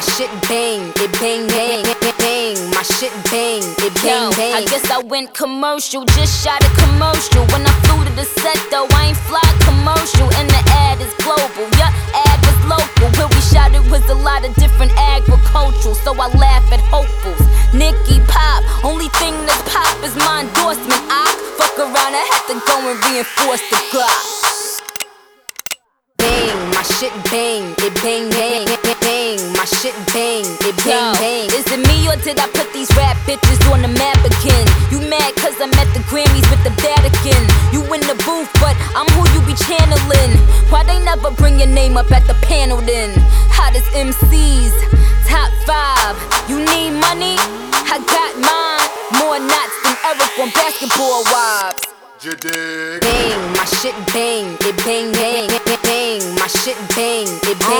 shit bang, it bang, bang, bang. My shit bang, it bang, bang. I guess I went commercial, just shot a commercial. When I flew to the set though, I ain't fly commercial. And the ad is global, yeah, ad was local. Where we shot it was a lot of different agricultural. So I laugh at hopefuls, Nicki Pop. Only thing that's pop is my endorsement. I fuck around, I have to go and reinforce the Glock. Bang, my shit bang, it bang, bang, bang. My shit bang, it bang, bang. Is it me or did I put these rap bitches on the map again? You mad cause I'm at the Grammys with the Vatican. You in the booth but I'm who you be channeling. Why they never bring your name up at the panel then? Hottest MCs, top 5. You need money? I got mine. More knots than Eric on Basketball Wives. Bang, my shit bang, it bang, bang, bang. My shit bang, it bang.